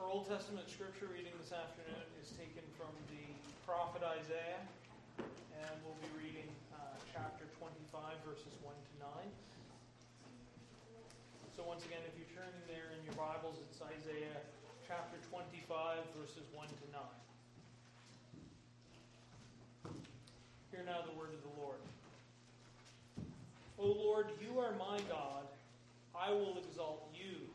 Old Testament scripture reading this afternoon is taken from the prophet Isaiah, and we'll be reading chapter 25, verses 1 to 9. So once again, if you're turning there in your Bibles, it's Isaiah chapter 25, verses 1 to 9. Hear now the word of the Lord. O Lord, you are my God. I will exalt you.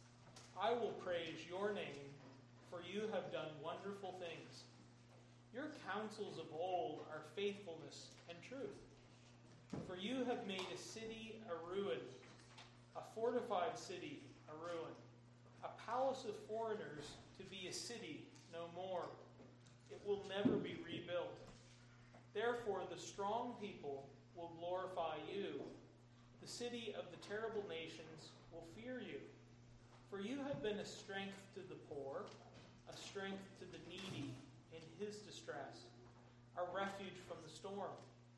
I will praise your name, for you have done wonderful things. Your counsels of old are faithfulness and truth. For you have made a city a ruin, a fortified city a ruin, a palace of foreigners to be a city no more. It will never be rebuilt. Therefore the strong people will glorify you. The city of the terrible nations will fear you. For you have been a strength to the poor, a strength to the needy in his distress, a refuge from the storm,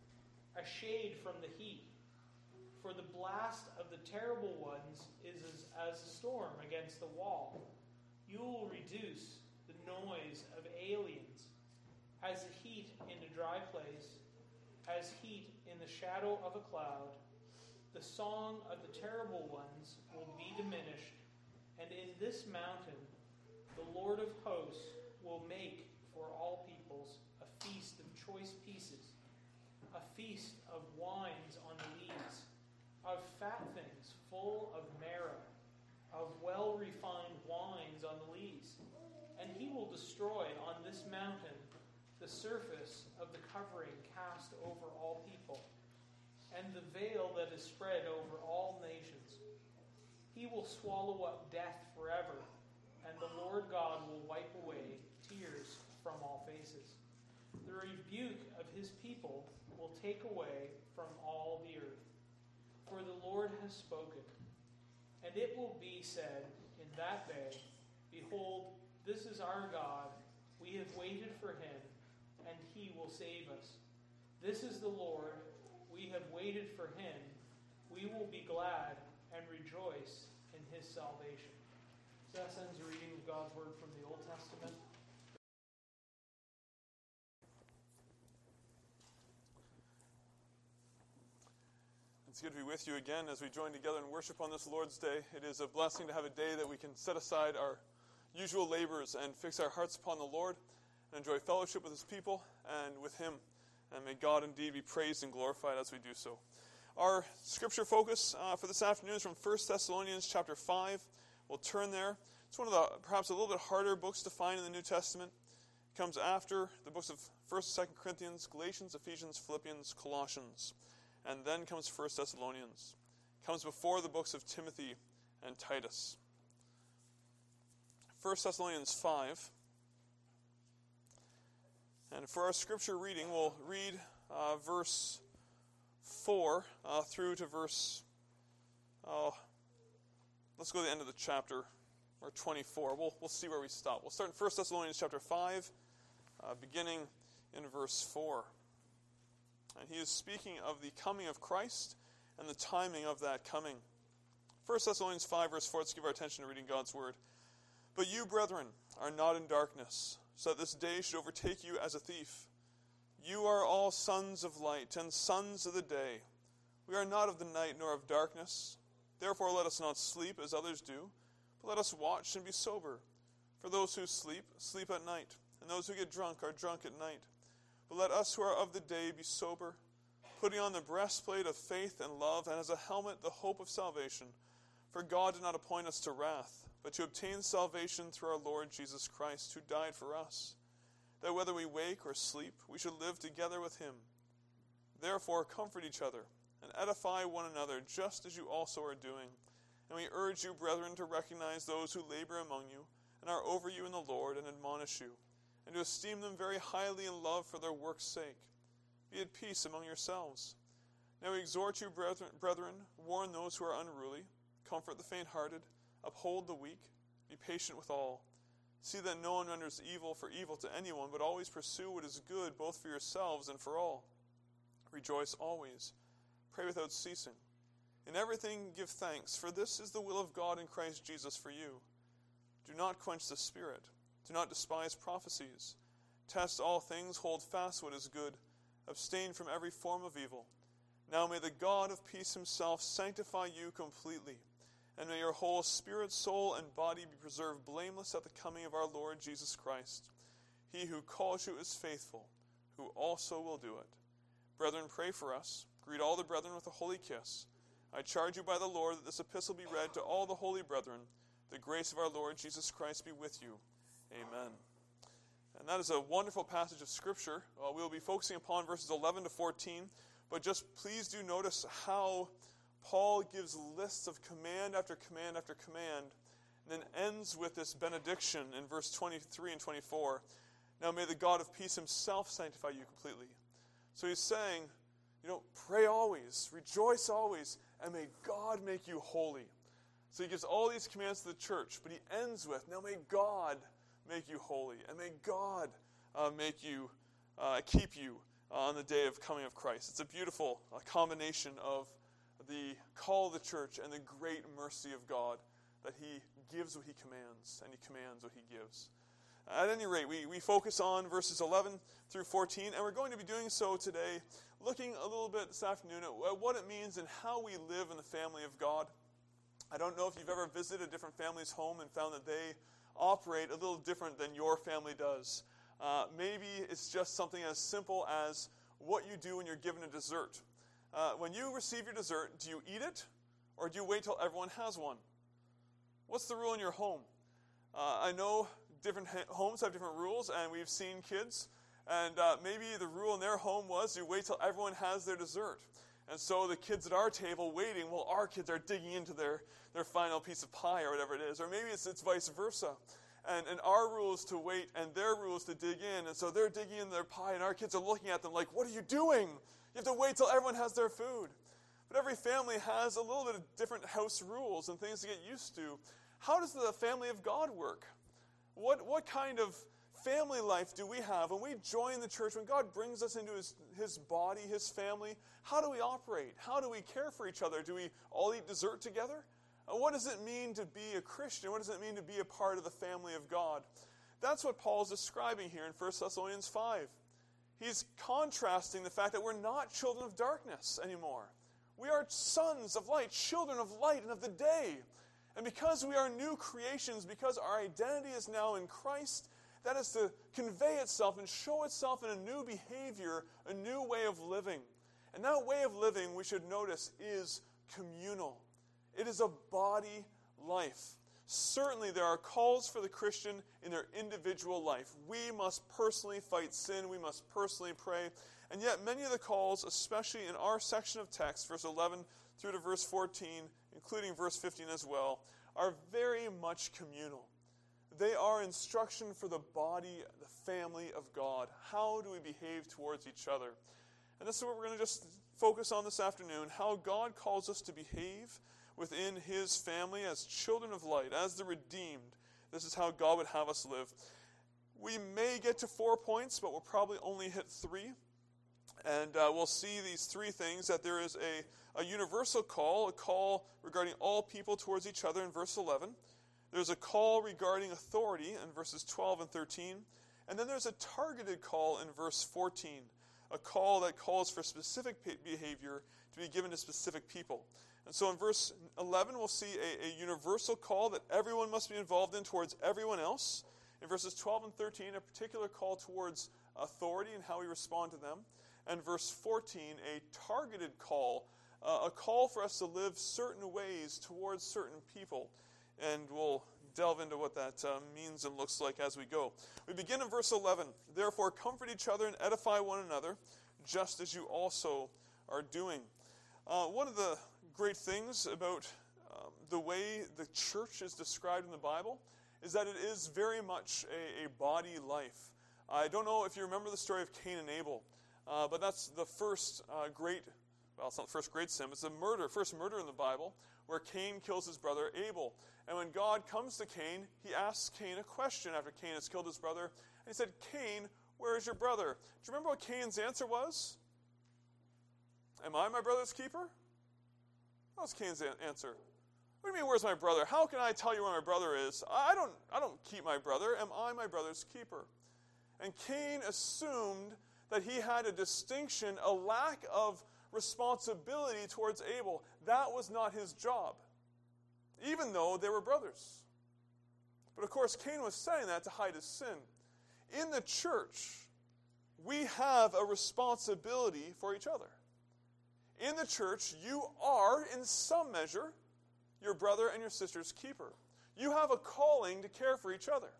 a shade from the heat. For the blast of the terrible ones is as a storm against the wall. You will reduce the noise of aliens, as the heat in a dry place, as heat in the shadow of a cloud. The song of the terrible ones will be diminished. And in this mountain, the Lord of hosts will make for all peoples a feast of choice pieces, a feast of wines on the lees, of fat things full of marrow, of well-refined wines on the lees. And he will destroy on this mountain the surface of the covering cast over all people, and the veil that is spread over all nations. He will swallow up death forever, and the Lord God will wipe away tears from all faces. The rebuke of his people will take away from all the earth. For the Lord has spoken. And it will be said in that day, Behold, this is our God. We have waited for him, and he will save us. This is the Lord. We have waited for him. We will be glad and rejoice in his salvation. So that ends the reading of God's word from the Old Testament. It's good to be with you again as we join together in worship on this Lord's Day. It is a blessing to have a day that we can set aside our usual labors and fix our hearts upon the Lord and enjoy fellowship with his people and with him. And may God indeed be praised and glorified as we do so. Our scripture focus for this afternoon is from 1 Thessalonians chapter 5. We'll turn there. It's one of the perhaps a little bit harder books to find in the New Testament. It comes after the books of 1st and 2nd Corinthians, Galatians, Ephesians, Philippians, Colossians. And then comes 1 Thessalonians. It comes before the books of Timothy and Titus. 1 Thessalonians 5. And for our scripture reading, we'll read verse 4 through to verse, let's go to the end of the chapter, or 24. We'll see where we stop. We'll start in 1 Thessalonians chapter 5, beginning in verse 4. And he is speaking of the coming of Christ and the timing of that coming. 1 Thessalonians 5, verse 4, let's give our attention to reading God's word. But you, brethren, are not in darkness, so that this day should overtake you as a thief. You are all sons of light and sons of the day. We are not of the night nor of darkness. Therefore let us not sleep as others do, but let us watch and be sober. For those who sleep, sleep at night, and those who get drunk are drunk at night. But let us who are of the day be sober, putting on the breastplate of faith and love, and as a helmet the hope of salvation. For God did not appoint us to wrath, but to obtain salvation through our Lord Jesus Christ, who died for us, that whether we wake or sleep, we should live together with him. Therefore comfort each other, and edify one another, just as you also are doing. And we urge you, brethren, to recognize those who labor among you, and are over you in the Lord, and admonish you, and to esteem them very highly in love for their work's sake. Be at peace among yourselves. Now we exhort you, brethren, warn those who are unruly, comfort the faint-hearted, uphold the weak, be patient with all. See that no one renders evil for evil to anyone, but always pursue what is good, both for yourselves and for all. Rejoice always. Pray without ceasing. In everything give thanks, for this is the will of God in Christ Jesus for you. Do not quench the spirit. Do not despise prophecies. Test all things, hold fast what is good. Abstain from every form of evil. Now may the God of peace himself sanctify you completely, and may your whole spirit, soul, and body be preserved blameless at the coming of our Lord Jesus Christ. He who calls you is faithful, who also will do it. Brethren, pray for us. Greet all the brethren with a holy kiss. I charge you by the Lord that this epistle be read to all the holy brethren. The grace of our Lord Jesus Christ be with you. Amen. And that is a wonderful passage of Scripture. We will be focusing upon verses 11 to 14, but just please do notice how Paul gives lists of command after command after command, and then ends with this benediction in verse 23 and 24. Now may the God of peace himself sanctify you completely. So he's saying, pray always, rejoice always, and may God make you holy. So he gives all these commands to the church, but he ends with, now may God make you holy, and may God keep you on the day of coming of Christ. It's a beautiful combination of the call of the church and the great mercy of God, that he gives what he commands, and he commands what he gives. At any rate, we focus on verses 11 through 14, and we're going to be doing so today, looking a little bit this afternoon at what it means and how we live in the family of God. I don't know if you've ever visited a different family's home and found that they operate a little different than your family does. Maybe it's just something as simple as what you do when you're given a dessert. When you receive your dessert, do you eat it, or do you wait till everyone has one? What's the rule in your home? I know different homes have different rules, and we've seen kids, and maybe the rule in their home was you wait till everyone has their dessert. And so the kids at our table waiting while our kids are digging into their final piece of pie or whatever it is. Or maybe it's vice versa. And our rule is to wait, and their rule is to dig in. And so they're digging in their pie, and our kids are looking at them like, what are you doing? You have to wait till everyone has their food. But every family has a little bit of different house rules and things to get used to. How does the family of God work? What kind of family life do we have when we join the church, when God brings us into his body, his family? How do we operate? How do we care for each other? Do we all eat dessert together? What does it mean to be a Christian? What does it mean to be a part of the family of God? That's what Paul's describing here in 1 Thessalonians 5. He's contrasting the fact that we're not children of darkness anymore. We are sons of light, children of light and of the day. And because we are new creations, because our identity is now in Christ, that is to convey itself and show itself in a new behavior, a new way of living. And that way of living, we should notice, is communal. It is a body life. Certainly there are calls for the Christian in their individual life. We must personally fight sin. We must personally pray. And yet many of the calls, especially in our section of text, verse 11 through to verse 14, including verse 15 as well, are very much communal. They are instruction for the body, the family of God. How do we behave towards each other? And this is what we're going to just focus on this afternoon, how God calls us to behave within his family as children of light, as the redeemed. This is how God would have us live. We may get to 4 points, but we'll probably only hit 3. And we'll see these 3 things, that there is a universal call, a call regarding all people towards each other in verse 11. There's a call regarding authority in verses 12 and 13. And then there's a targeted call in verse 14, a call that calls for specific behavior to be given to specific people. And so in verse 11, we'll see a universal call that everyone must be involved in towards everyone else. In verses 12 and 13, a particular call towards authority and how we respond to them. And verse 14, a targeted call, a call for us to live certain ways towards certain people. And we'll delve into what that means and looks like as we go. We begin in verse 11. Therefore, comfort each other and edify one another, just as you also are doing. One of the great things about the way the church is described in the Bible is that it is very much a body life. I don't know if you remember the story of Cain and Abel, but that's the first it's not the first great sin, it's the first murder in the Bible, where Cain kills his brother Abel. And when God comes to Cain, he asks Cain a question after Cain has killed his brother. And he said, Cain, where is your brother? Do you remember what Cain's answer was? Am I my brother's keeper? That was Cain's answer. What do you mean, where's my brother? How can I tell you where my brother is? I don't keep my brother. Am I my brother's keeper? And Cain assumed that he had a distinction, a lack of responsibility towards Abel. That was not his job, even though they were brothers. But of course, Cain was saying that to hide his sin. In the church, we have a responsibility for each other. In the church, you are, in some measure, your brother and your sister's keeper. You have a calling to care for each other.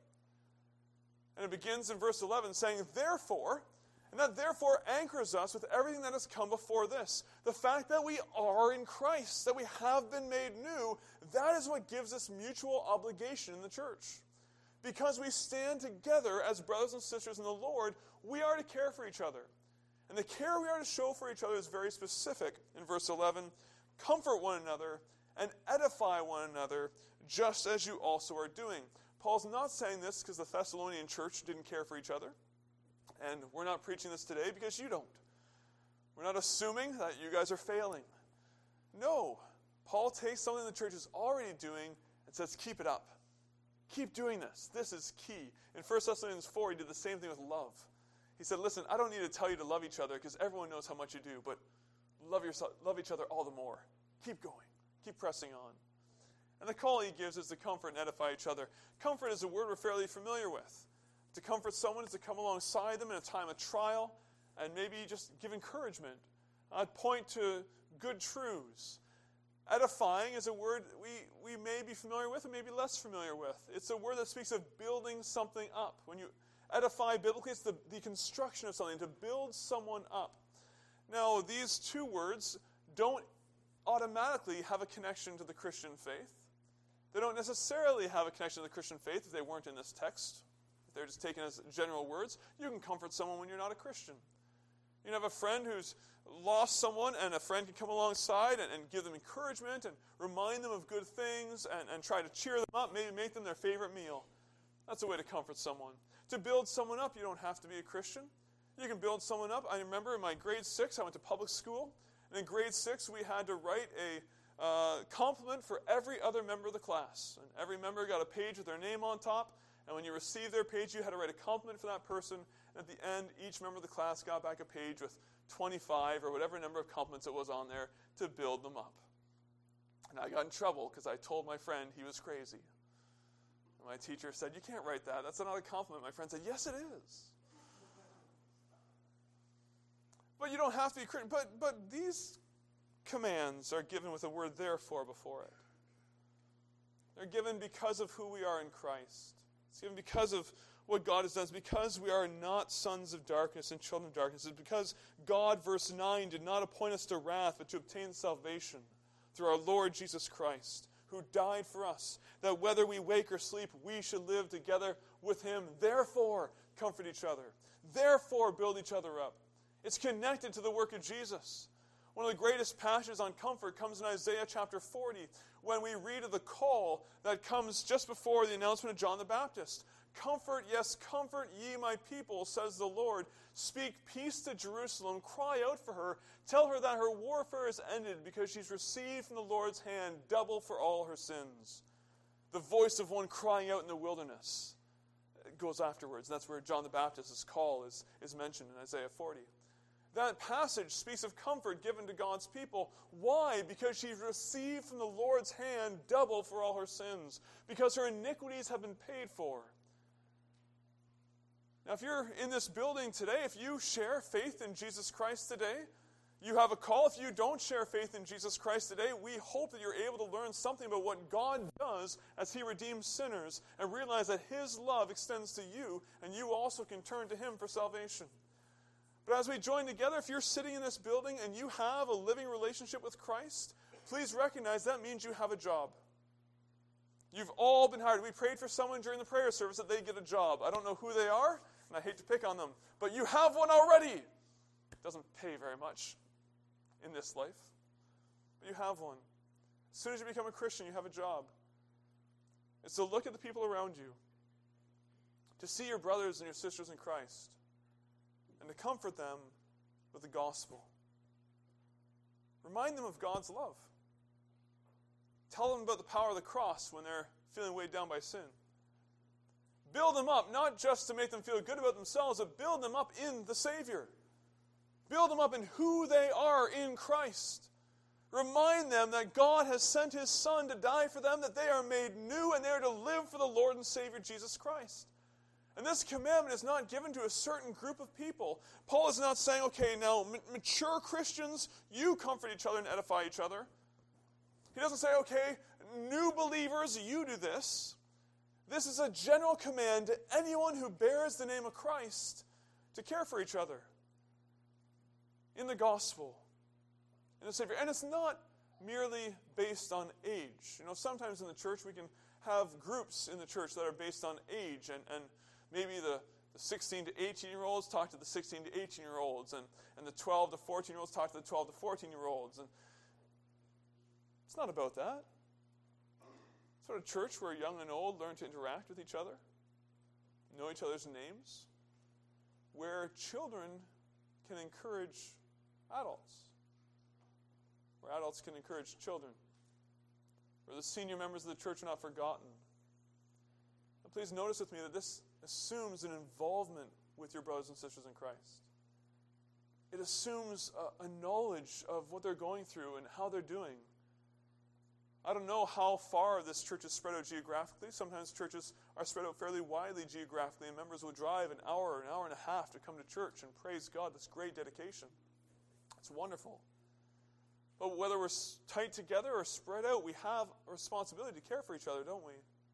And it begins in verse 11 saying, therefore, and that therefore anchors us with everything that has come before this. The fact that we are in Christ, that we have been made new, that is what gives us mutual obligation in the church. Because we stand together as brothers and sisters in the Lord, we are to care for each other. And the care we are to show for each other is very specific. In verse 11, comfort one another and edify one another, just as you also are doing. Paul's not saying this because the Thessalonian church didn't care for each other. And we're not preaching this today because you don't. We're not assuming that you guys are failing. No. Paul takes something the church is already doing and says, keep it up. Keep doing this. This is key. In 1 Thessalonians 4, he did the same thing with love. He said, listen, I don't need to tell you to love each other because everyone knows how much you do, but love each other all the more. Keep going. Keep pressing on. And the call he gives is to comfort and edify each other. Comfort is a word we're fairly familiar with. To comfort someone is to come alongside them in a time of trial and maybe just give encouragement. Point to good truths. Edifying is a word we may be familiar with and maybe less familiar with. It's a word that speaks of building something up. When you edify biblically, it's the construction of something, to build someone up. Now, these two words don't automatically have a connection to the Christian faith. They don't necessarily have a connection to the Christian faith if they weren't in this text. If they're just taken as general words, you can comfort someone when you're not a Christian. You can have a friend who's lost someone, and a friend can come alongside and give them encouragement and remind them of good things and try to cheer them up, maybe make them their favorite meal. That's a way to comfort someone. To build someone up, you don't have to be a Christian. You can build someone up. I remember in my grade 6, I went to public school, and in grade 6, we had to write a compliment for every other member of the class. And every member got a page with their name on top, and when you received their page, you had to write a compliment for that person. And at the end, each member of the class got back a page with 25 or whatever number of compliments it was on there to build them up. And I got in trouble because I told my friend he was crazy. And my teacher said, you can't write that. That's not a compliment. My friend said, yes, it is. But you don't have to be Christian. But these commands are given with the word therefore before it. They're given because of who we are in Christ. It's given because of what God has done. It's because we are not sons of darkness and children of darkness. It's because God, verse 9, did not appoint us to wrath, but to obtain salvation through our Lord Jesus Christ, who died for us, that whether we wake or sleep, we should live together with him. Therefore, comfort each other. Therefore, build each other up. It's connected to the work of Jesus. One of the greatest passages on comfort comes in Isaiah chapter 40, when we read of the call that comes just before the announcement of John the Baptist. Comfort, yes, comfort ye my people, says the Lord. Speak peace to Jerusalem. Cry out for her. Tell her that her warfare is ended because she's received from the Lord's hand double for all her sins. The voice of one crying out in the wilderness. It goes afterwards. That's where John the Baptist's call is mentioned in Isaiah 40. That passage speaks of comfort given to God's people. Why? Because she received from the Lord's hand double for all her sins. Because her iniquities have been paid for. Now, if you're in this building today, if you share faith in Jesus Christ today, you have a call. If you don't share faith in Jesus Christ today, we hope that you're able to learn something about what God does as he redeems sinners and realize that his love extends to you, and you also can turn to him for salvation. But as we join together, if you're sitting in this building and you have a living relationship with Christ, please recognize that means you have a job. You've all been hired. We prayed for someone during the prayer service that they get a job. I don't know who they are, and I hate to pick on them, but you have one already. It doesn't pay very much in this life, but you have one. As soon as you become a Christian, you have a job. It's to look at the people around you, to see your brothers and your sisters in Christ, and to comfort them with the gospel. Remind them of God's love. Tell them about the power of the cross when they're feeling weighed down by sin. Build them up, not just to make them feel good about themselves, but build them up in the Savior. Build them up in who they are in Christ. Remind them that God has sent His Son to die for them, that they are made new, and they are to live for the Lord and Savior Jesus Christ. And this commandment is not given to a certain group of people. Paul is not saying, okay, now mature Christians, you comfort each other and edify each other. He doesn't say, okay, new believers, you do this. This is a general command to anyone who bears the name of Christ to care for each other in the gospel, in the Savior. And it's not merely based on age. Sometimes in the church we can have groups in the church that are based on age, and maybe the 16 to 18-year-olds talk to the 16 to 18-year-olds, and the 12 to 14-year-olds talk to the 12 to 14-year-olds. And it's not about that. It's about a church where young and old learn to interact with each other, know each other's names, where children can encourage adults, where adults can encourage children, where the senior members of the church are not forgotten. And please notice with me that this assumes an involvement with your brothers and sisters in Christ. It assumes a knowledge of what they're going through and how they're doing. I don't know how far this church is spread out geographically. Sometimes churches are spread out fairly widely geographically, and members will drive an hour and a half to come to church, and praise God, that's great dedication. It's wonderful. But whether we're tight together or spread out, we have a responsibility to care for each other, don't we?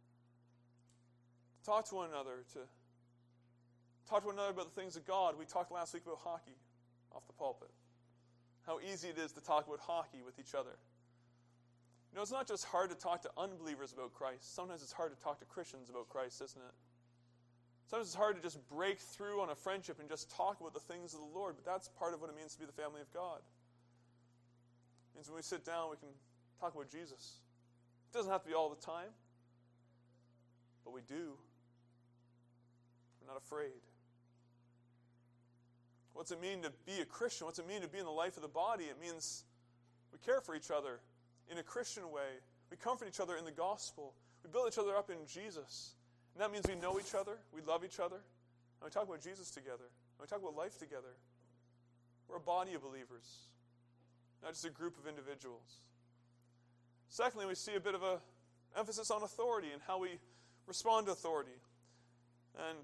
To talk to one another, about the things of God. We talked last week about hockey off the pulpit. How easy it is to talk about hockey with each other. It's not just hard to talk to unbelievers about Christ. Sometimes it's hard to talk to Christians about Christ, isn't it? Sometimes it's hard to just break through on a friendship and just talk about the things of the Lord, but that's part of what it means to be the family of God. It means when we sit down, we can talk about Jesus. It doesn't have to be all the time, but we do. We're not afraid. What's it mean to be a Christian? What's it mean to be in the life of the body? It means we care for each other in a Christian way. We comfort each other in the gospel. We build each other up in Jesus. And that means we know each other, we love each other, and we talk about Jesus together, and we talk about life together. We're a body of believers, not just a group of individuals. Secondly, we see a bit of an emphasis on authority and how we respond to authority. And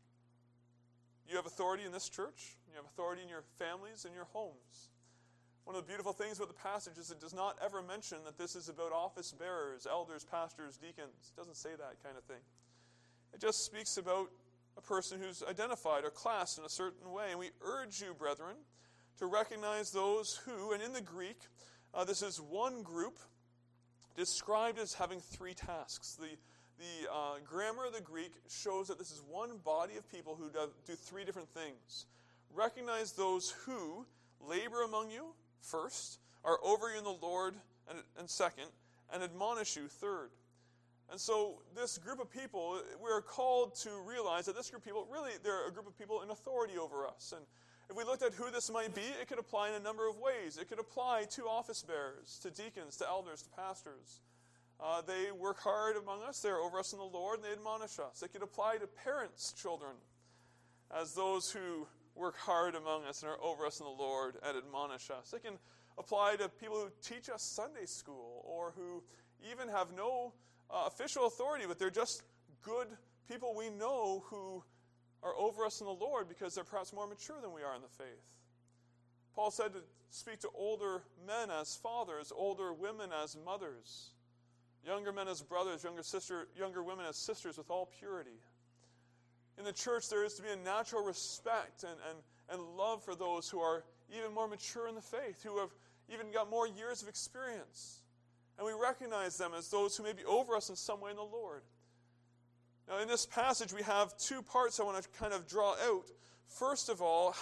you have authority in this church, you have authority in your families and your homes. One of the beautiful things about the passage is it does not ever mention that this is about office bearers, elders, pastors, deacons. It doesn't say that kind of thing. It just speaks about a person who's identified or classed in a certain way. And we urge you, brethren, to recognize those who, and in the Greek, this is one group described as having three tasks. The grammar of the Greek shows that this is one body of people who do three different things. Recognize those who labor among you, first, are over you in the Lord, and second, and admonish you, third. And so this group of people, we're called to realize that this group of people, really, they're a group of people in authority over us. And if we looked at who this might be, it could apply in a number of ways. It could apply to office bearers, to deacons, to elders, to pastors. They work hard among us. They're over us in the Lord, and they admonish us. It could apply to parents' children, as those who work hard among us and are over us in the Lord and admonish us. It can apply to people who teach us Sunday school, or who even have no official authority, but they're just good people we know who are over us in the Lord because they're perhaps more mature than we are in the faith. Paul said to speak to older men as fathers, older women as mothers, younger men as brothers, younger women as sisters with all purity. In the church, there is to be a natural respect and love for those who are even more mature in the faith, who have even got more years of experience. And we recognize them as those who may be over us in some way in the Lord. Now, in this passage, we have two parts I want to kind of draw out. First of all,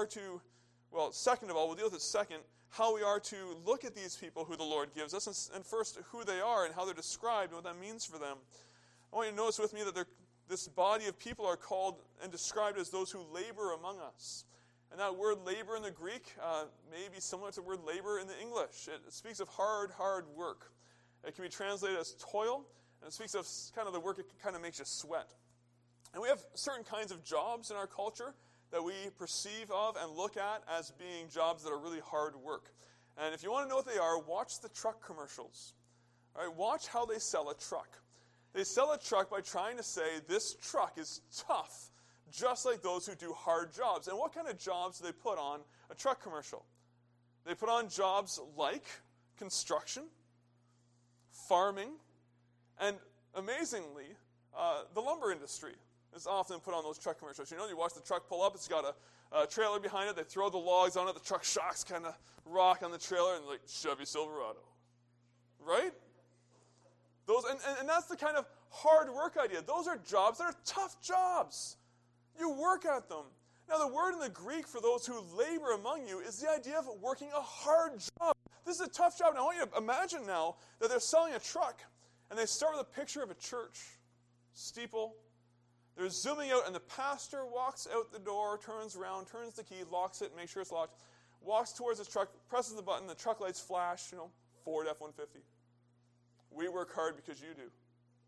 second of all, we'll deal with it second, how we are to look at these people who the Lord gives us, and first, who they are and how they're described and what that means for them. I want you to notice with me that this body of people are called and described as those who labor among us. And that word labor in the Greek may be similar to the word labor in the English. It speaks of hard work. It can be translated as toil, and it speaks of kind of the work it kind of makes you sweat. And we have certain kinds of jobs in our culture that we perceive of and look at as being jobs that are really hard work. And if you want to know what they are, watch the truck commercials. All right, watch how they sell a truck. They sell a truck by trying to say this truck is tough, just like those who do hard jobs. And what kind of jobs do they put on a truck commercial? They put on jobs like construction, farming, and amazingly, the lumber industry is often put on those truck commercials. You watch the truck pull up, it's got a trailer behind it, they throw the logs on it, the truck shocks kind of rock on the trailer, and like, Chevy Silverado. Right? And that's the kind of hard work idea. Those are jobs that are tough jobs. You work at them. Now, the word in the Greek for those who labor among you is the idea of working a hard job. This is a tough job. Now, I want you to imagine now that they're selling a truck, and they start with a picture of a church steeple. They're zooming out, and the pastor walks out the door, turns around, turns the key, locks it, makes sure it's locked, walks towards his truck, presses the button, the truck lights flash, Ford F-150. We work hard because you do.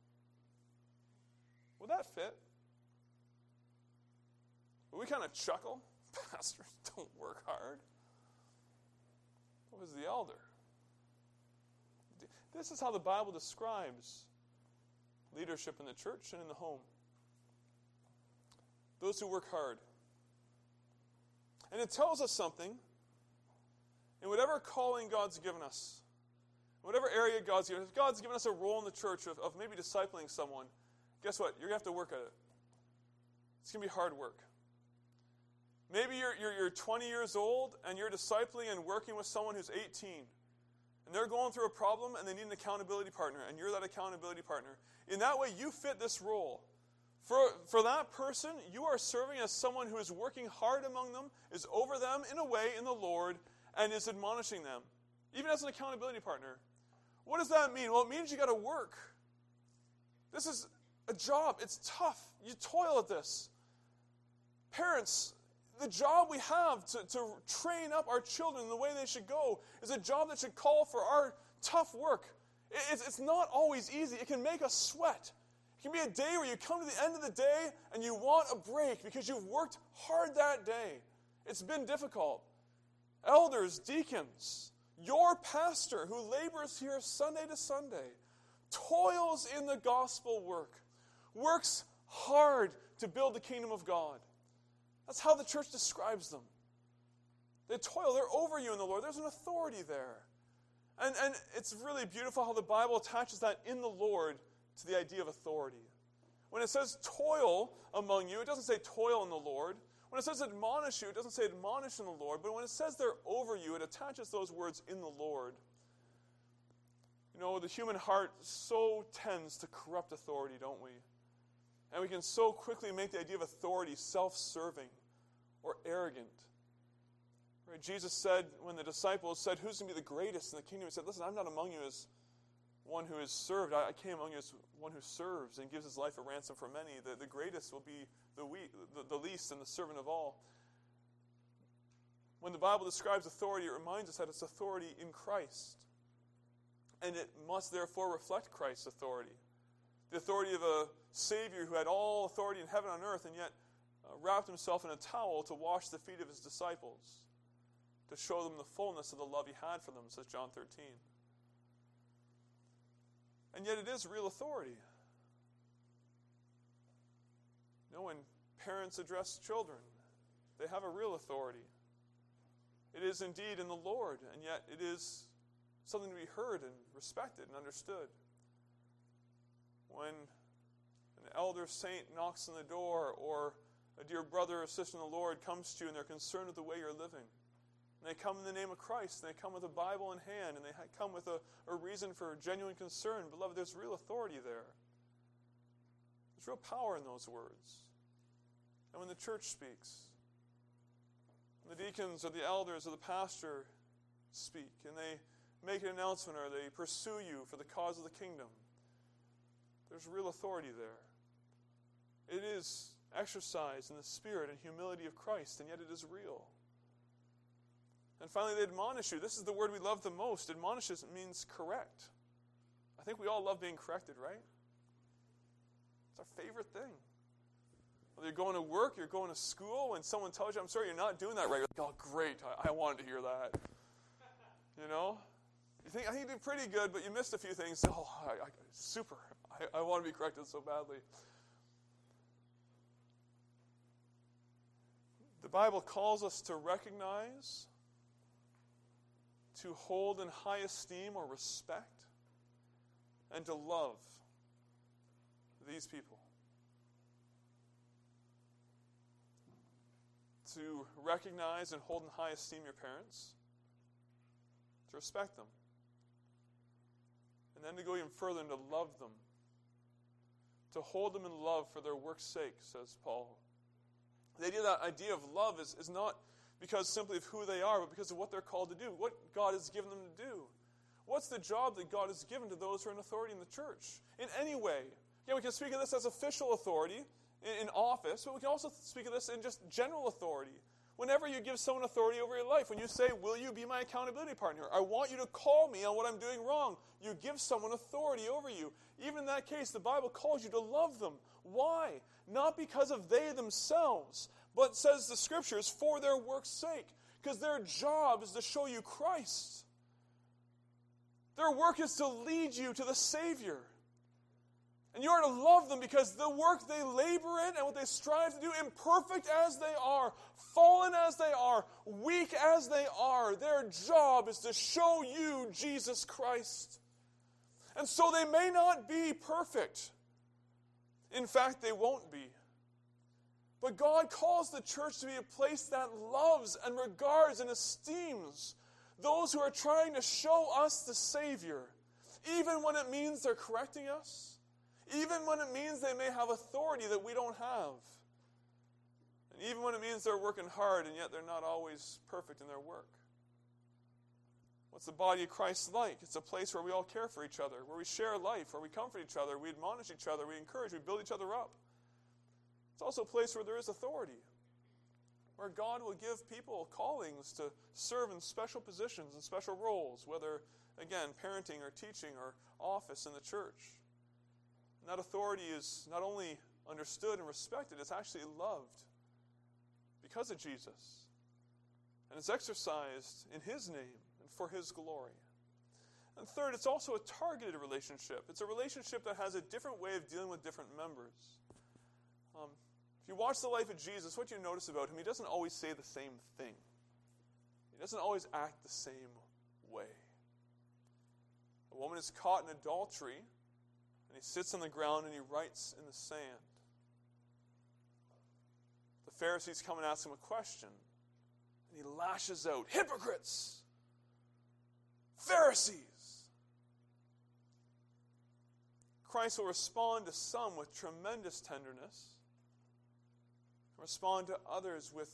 Would that fit? Would we kind of chuckle? Pastors don't work hard. What was the elder? This is how the Bible describes leadership in the church and in the home. Those who work hard. And it tells us something. In whatever calling God's given us, whatever area God's given us, if God's given us a role in the church of maybe discipling someone, guess what? You're going to have to work at it. It's going to be hard work. Maybe you're 20 years old and you're discipling and working with someone who's 18. And they're going through a problem and they need an accountability partner, and you're that accountability partner. In that way, you fit this role. For that person, you are serving as someone who is working hard among them, is over them in a way in the Lord, and is admonishing them, even as an accountability partner. What does that mean? Well, it means you got to work. This is a job. It's tough. You toil at this. Parents, the job we have to train up our children in the way they should go is a job that should call for our tough work. It's not always easy. It can make us sweat. It can be a day where you come to the end of the day and you want a break because you've worked hard that day. It's been difficult. Elders, deacons, your pastor who labors here Sunday to Sunday, toils in the gospel work, works hard to build the kingdom of God. That's how the church describes them. They toil. They're over you in the Lord. There's an authority there. And it's really beautiful how the Bible attaches that in the Lord to the idea of authority. When it says toil among you, it doesn't say toil in the Lord. When it says admonish you, it doesn't say admonish in the Lord. But when it says they're over you, it attaches those words in the Lord. The human heart so tends to corrupt authority, don't we? And we can so quickly make the idea of authority self-serving or arrogant. Right? Jesus said, when the disciples said, who's going to be the greatest in the kingdom? He said, listen, I'm not among you as one who is served. I came among you as one who serves and gives his life a ransom for many. The greatest will be the least and the servant of all. When the Bible describes authority, it reminds us that it's authority in Christ. And it must therefore reflect Christ's authority. The authority of a Savior who had all authority in heaven and earth and yet wrapped himself in a towel to wash the feet of his disciples, to show them the fullness of the love he had for them, says John 13. And yet it is real authority. When parents address children, they have a real authority. It is indeed in the Lord, and yet it is something to be heard and respected and understood. When an elder saint knocks on the door, or a dear brother or sister in the Lord comes to you and they're concerned with the way you're living, and they come in the name of Christ, and they come with a Bible in hand, and they come with a reason for genuine concern. Beloved, there's real authority there. There's real power in those words. And when the church speaks, when the deacons or the elders or the pastor speak, and they make an announcement or they pursue you for the cause of the kingdom, there's real authority there. It is exercised in the spirit and humility of Christ, and yet it is real. And finally, they admonish you. This is the word we love the most. Admonishes means correct. I think we all love being corrected, right? It's our favorite thing. Whether you're going to work, you're going to school, when someone tells you, I'm sorry, you're not doing that right, you're like, oh, great, I wanted to hear that. You know? I think you did pretty good, but you missed a few things. Oh, super. I want to be corrected so badly. The Bible calls us to recognize, to hold in high esteem or respect, and to love these people. To recognize and hold in high esteem your parents, to respect them, and then to go even further and to love them, to hold them in love for their work's sake, says Paul. The idea of love is not because simply of who they are, but because of what they're called to do, what God has given them to do. What's the job that God has given to those who are in authority in the church? In any way. Yeah, we can speak of this as official authority in office, but we can also speak of this in just general authority. Whenever you give someone authority over your life, when you say, will you be my accountability partner? I want you to call me on what I'm doing wrong. You give someone authority over you. Even in that case, the Bible calls you to love them. Why? Not because of they themselves, but says the Scriptures, for their work's sake. Because their job is to show you Christ. Their work is to lead you to the Savior. And you are to love them because the work they labor in and what they strive to do, imperfect as they are, fallen as they are, weak as they are, their job is to show you Jesus Christ. And so they may not be perfect. In fact, they won't be. But God calls the church to be a place that loves and regards and esteems those who are trying to show us the Savior, even when it means they're correcting us. Even when it means they may have authority that we don't have. And even when it means they're working hard and yet they're not always perfect in their work. What's the body of Christ like? It's a place where we all care for each other, where we share life, where we comfort each other, we admonish each other, we encourage, we build each other up. It's also a place where there is authority, where God will give people callings to serve in special positions and special roles, whether, again, parenting or teaching or office in the church. And that authority is not only understood and respected, it's actually loved because of Jesus. And it's exercised in His name and for His glory. And third, it's also a targeted relationship. It's a relationship that has a different way of dealing with different members. If you watch the life of Jesus, what you notice about Him, He doesn't always say the same thing. He doesn't always act the same way. A woman is caught in adultery, and He sits on the ground and He writes in the sand. The Pharisees come and ask Him a question, and He lashes out, hypocrites! Pharisees! Christ will respond to some with tremendous tenderness, respond to others with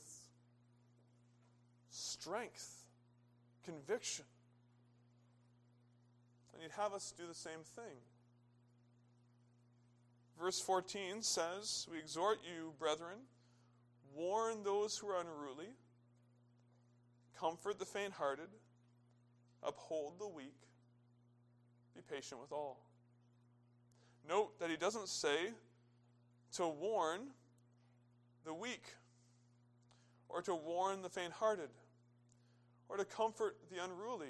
strength, conviction. And He'd have us do the same thing. Verse 14 says, we exhort you, brethren, warn those who are unruly, comfort the faint-hearted, uphold the weak, be patient with all. Note that He doesn't say to warn the weak, or to warn the faint-hearted, or to comfort the unruly,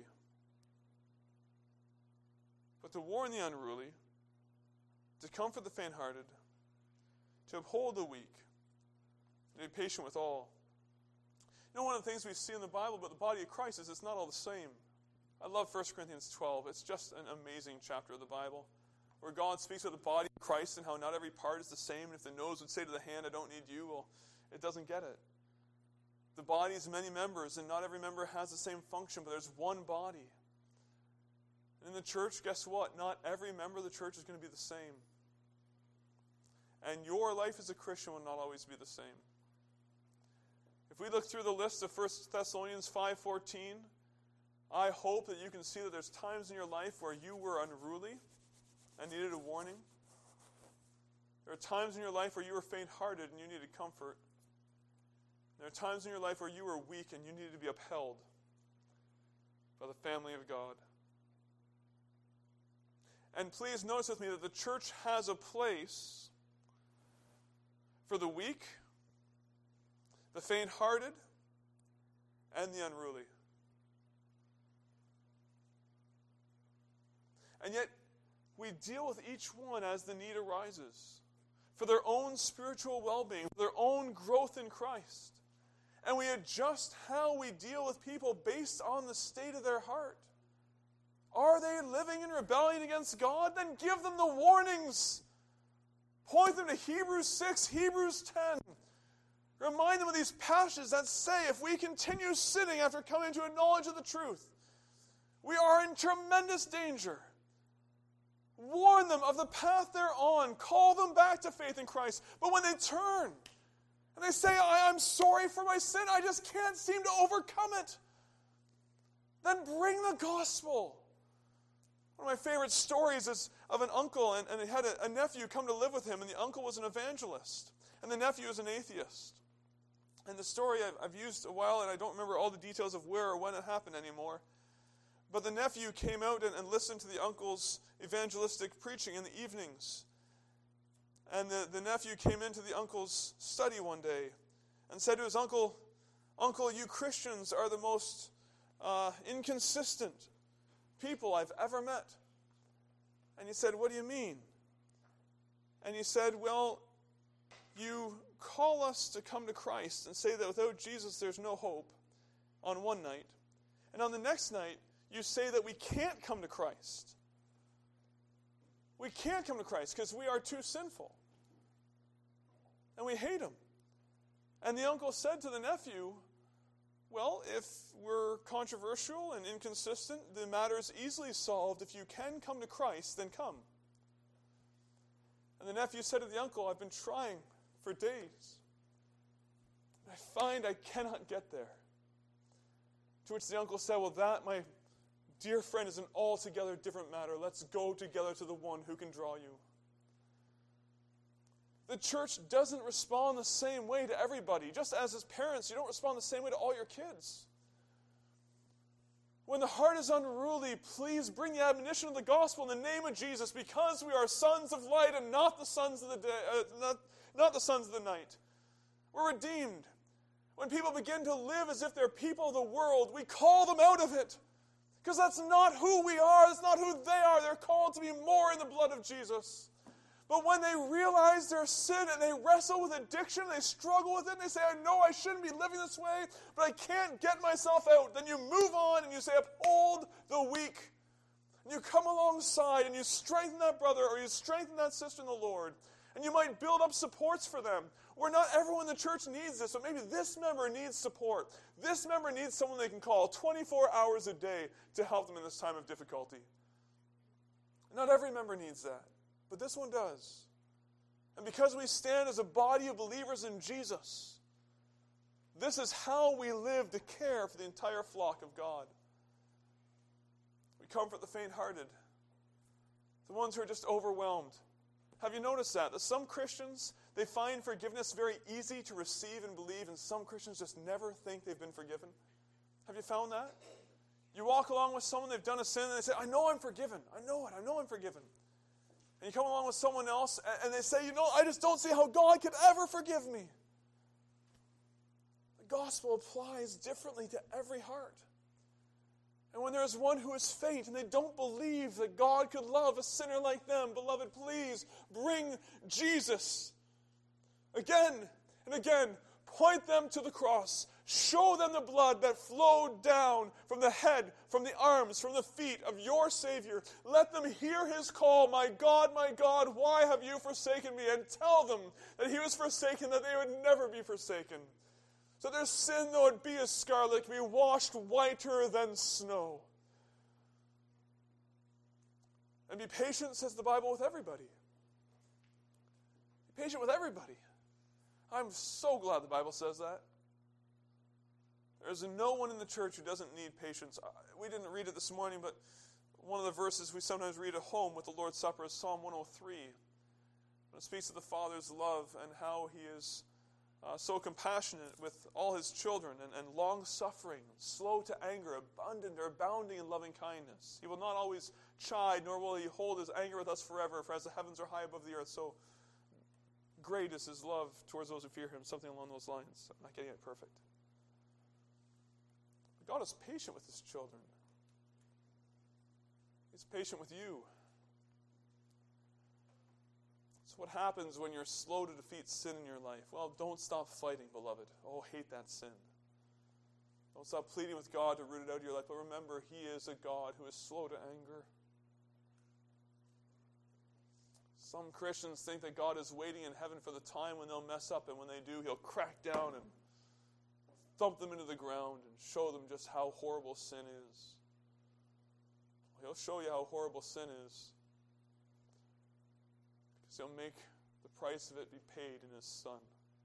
but to warn the unruly, to comfort the faint-hearted, to uphold the weak, and be patient with all. You know, one of the things we see in the Bible about the body of Christ is it's not all the same. I love 1 Corinthians 12. It's just an amazing chapter of the Bible, where God speaks of the body of Christ and how not every part is the same. And if the nose would say to the hand, I don't need you, well, it doesn't get it. The body has many members, and not every member has the same function, but there's one body. And in the church, guess what? Not every member of the church is going to be the same. And your life as a Christian will not always be the same. If we look through the list of 1 Thessalonians 5:14, I hope that you can see that there's times in your life where you were unruly and needed a warning. There are times in your life where you were faint-hearted and you needed comfort. There are times in your life where you were weak and you needed to be upheld by the family of God. And please notice with me that the church has a place for the weak, the faint-hearted, and the unruly. And yet, we deal with each one as the need arises, for their own spiritual well-being, for their own growth in Christ. And we adjust how we deal with people based on the state of their heart. Are they living in rebellion against God? Then give them the warnings. Point them to Hebrews 6, Hebrews 10. Remind them of these passages that say if we continue sinning after coming to a knowledge of the truth, we are in tremendous danger. Warn them of the path they're on. Call them back to faith in Christ. But when they turn and they say, I'm sorry for my sin, I just can't seem to overcome it, then bring the gospel. One of my favorite stories is of an uncle, and he had a nephew come to live with him, and the uncle was an evangelist, and the nephew was an atheist. And the story I've used a while, and I don't remember all the details of where or when it happened anymore. But the nephew came out and listened to the uncle's evangelistic preaching in the evenings. And the nephew came into the uncle's study one day and said to his uncle, "Uncle, you Christians are the most inconsistent people I've ever met." And he said, "What do you mean?" And he said, "Well, you call us to come to Christ and say that without Jesus there's no hope on one night. And on the next night, you say that we can't come to Christ. We can't come to Christ because we are too sinful. And we hate him." And the uncle said to the nephew, "Well, if we're controversial and inconsistent, the matter is easily solved. If you can come to Christ, then come." And the nephew said to the uncle, "I've been trying for days. I find I cannot get there." To which the uncle said, "Well, that, my dear friend, is an altogether different matter. Let's go together to the one who can draw you." The church doesn't respond the same way to everybody. Just as parents, you don't respond the same way to all your kids. When the heart is unruly, please bring the admonition of the gospel in the name of Jesus, because we are sons of light and not the sons of the day, not the sons of the night. We're redeemed. When people begin to live as if they're people of the world, we call them out of it. Because that's not who we are. That's not who they are. They're called to be more in the blood of Jesus. But when they realize their sin and they wrestle with addiction, they struggle with it, and they say, "I know I shouldn't be living this way, but I can't get myself out," then you move on and you say, "Uphold the weak." And you come alongside and you strengthen that brother or you strengthen that sister in the Lord. And you might build up supports for them, where not everyone in the church needs this, but maybe this member needs support. This member needs someone they can call 24 hours a day to help them in this time of difficulty. Not every member needs that, but this one does. And because we stand as a body of believers in Jesus, this is how we live to care for the entire flock of God. We comfort the faint-hearted, the ones who are just overwhelmed. Have you noticed that? That some Christians, they find forgiveness very easy to receive and believe, and some Christians just never think they've been forgiven? Have you found that? You walk along with someone, they've done a sin, and they say, "I know I'm forgiven. I know it. I know I'm forgiven." And you come along with someone else, and they say, "I just don't see how God could ever forgive me." The gospel applies differently to every heart. And when there is one who is faint and they don't believe that God could love a sinner like them, beloved, please bring Jesus. Again and again, point them to the cross. Show them the blood that flowed down from the head, from the arms, from the feet of your Savior. Let them hear his call, my God, why have you forsaken me?" And tell them that he was forsaken, that they would never be forsaken. So their sin, though it be as scarlet, can be washed whiter than snow. And be patient, says the Bible, with everybody. Be patient with everybody. I'm so glad the Bible says that. There's no one in the church who doesn't need patience. We didn't read it this morning, but one of the verses we sometimes read at home with the Lord's Supper is Psalm 103. It speaks of the Father's love and how he is so compassionate with all his children and long-suffering, slow to anger, abundant or abounding in loving kindness. He will not always chide, nor will he hold his anger with us forever. For as the heavens are high above the earth, so great is his love towards those who fear him. Something along those lines. I'm not getting it perfect. But God is patient with his children. He's patient with you. So what happens when you're slow to defeat sin in your life? Well, don't stop fighting, beloved. Oh, hate that sin. Don't stop pleading with God to root it out of your life. But remember, he is a God who is slow to anger. Some Christians think that God is waiting in heaven for the time when they'll mess up, and when they do, he'll crack down and thump them into the ground and show them just how horrible sin is. He'll show you how horrible sin is, because he'll make the price of it be paid in his Son.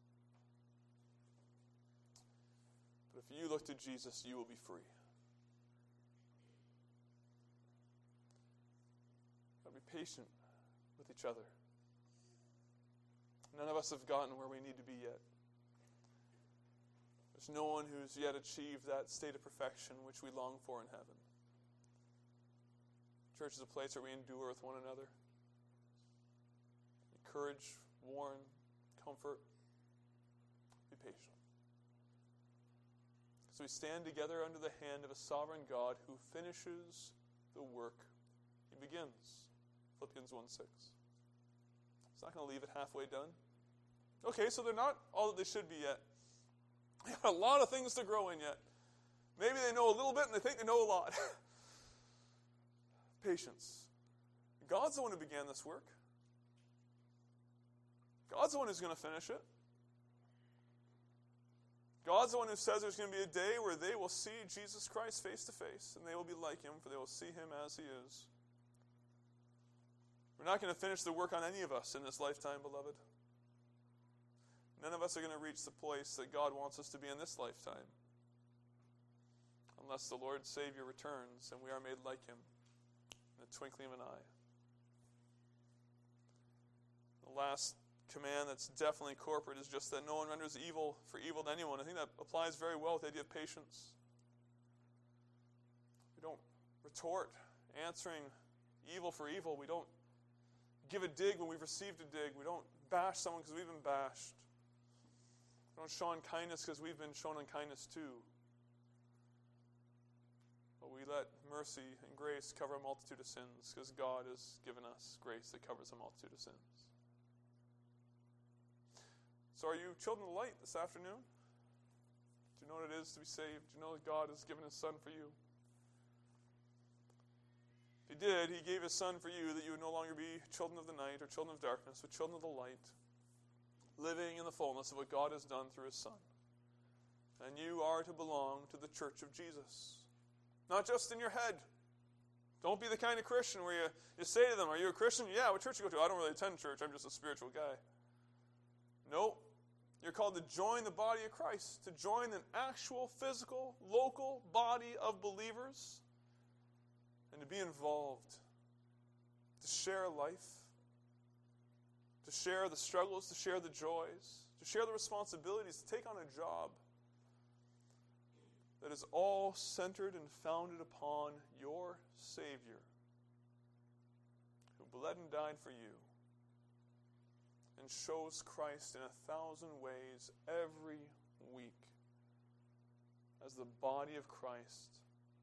But if you look to Jesus, you will be free. But be patient with each other. None of us have gotten where we need to be yet. There's no one who's yet achieved that state of perfection which we long for in heaven. Church is a place where we endure with one another. Encourage, warn, comfort. Be patient. So we stand together under the hand of a sovereign God who finishes the work he begins. Philippians 1:6. He's not going to leave it halfway done. Okay, so they're not all that they should be yet. They have a lot of things to grow in yet. Maybe they know a little bit and they think they know a lot. Patience. God's the one who began this work. God's the one who's going to finish it. God's the one who says there's going to be a day where they will see Jesus Christ face to face, and they will be like him, for they will see him as he is. We're not going to finish the work on any of us in this lifetime, beloved. None of us are going to reach the place that God wants us to be in this lifetime, unless the Lord Savior returns and we are made like him in the twinkling of an eye. The last command that's definitely corporate is just that no one renders evil for evil to anyone. I think that applies very well with the idea of patience. We don't retort answering evil for evil. We don't give a dig when we've received a dig. We don't bash someone because we've been bashed. We don't show unkindness because we've been shown unkindness too. But we let mercy and grace cover a multitude of sins because God has given us grace that covers a multitude of sins. So are you children of light this afternoon? Do you know what it is to be saved? Do you know that God has given his Son for you? If he did, he gave his Son for you that you would no longer be children of the night or children of darkness, but children of the light, living in the fullness of what God has done through his Son. And you are to belong to the church of Jesus. Not just in your head. Don't be the kind of Christian where you say to them, are you a Christian? Yeah, what church do you go to? I don't really attend church. I'm just a spiritual guy. No. You're called to join the body of Christ, to join an actual, physical, local body of believers, and to be involved, to share life, to share the struggles, to share the joys, to share the responsibilities, to take on a job that is all centered and founded upon your Savior, who bled and died for you, and shows Christ in 1,000 ways every week as the body of Christ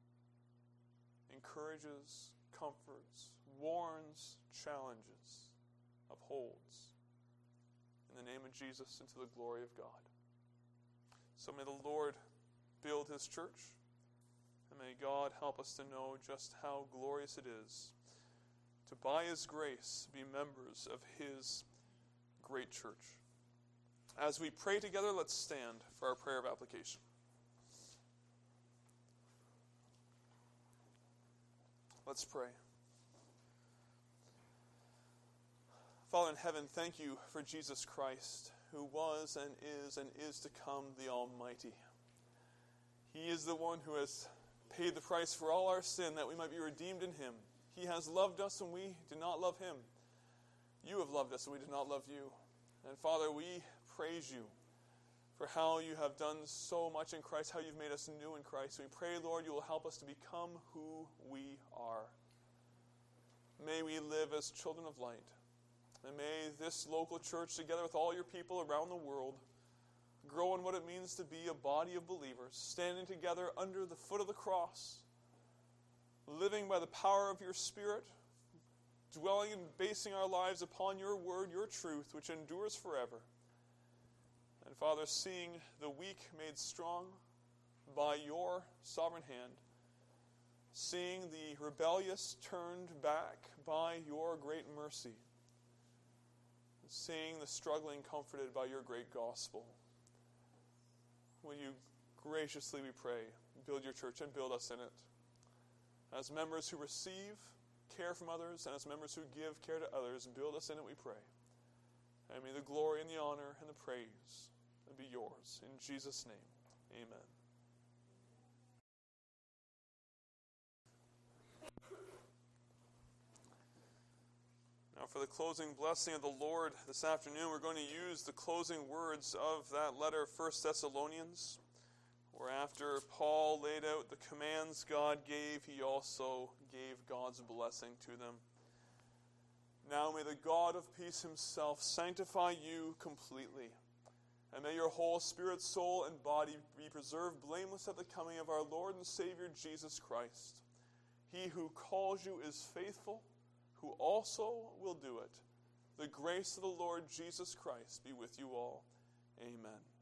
encourages, comforts, warns, challenges, upholds in the name of Jesus and to the glory of God. So may the Lord build his church, and may God help us to know just how glorious it is to, by his grace, be members of his great church. As we pray together, let's stand for our prayer of application. Let's pray. Father in heaven, thank you for Jesus Christ, who was and is to come the Almighty. He is the one who has paid the price for all our sin that we might be redeemed in him. He has loved us when we did not love him. You have loved us and we did not love you. And Father, we praise you for how you have done so much in Christ, how you've made us new in Christ. We pray, Lord, you will help us to become who we are. May we live as children of light. And may this local church, together with all your people around the world, grow in what it means to be a body of believers, standing together under the foot of the cross, living by the power of your Spirit, dwelling and basing our lives upon your word, your truth, which endures forever. And Father, seeing the weak made strong by your sovereign hand, seeing the rebellious turned back by your great mercy, seeing the struggling comforted by your great gospel, will you graciously, we pray, build your church and build us in it. As members who receive care from others, and as members who give care to others, build us in it, we pray. And may the glory and the honor and the praise be yours. In Jesus' name, amen. Now for the closing blessing of the Lord this afternoon, we're going to use the closing words of that letter, 1 Thessalonians, where after Paul laid out the commands God gave, he also gave God's blessing to them. Now may the God of peace himself sanctify you completely, and may your whole spirit, soul, and body be preserved blameless at the coming of our Lord and Savior Jesus Christ. He who calls you is faithful, who also will do it. The grace of the Lord Jesus Christ be with you all. Amen.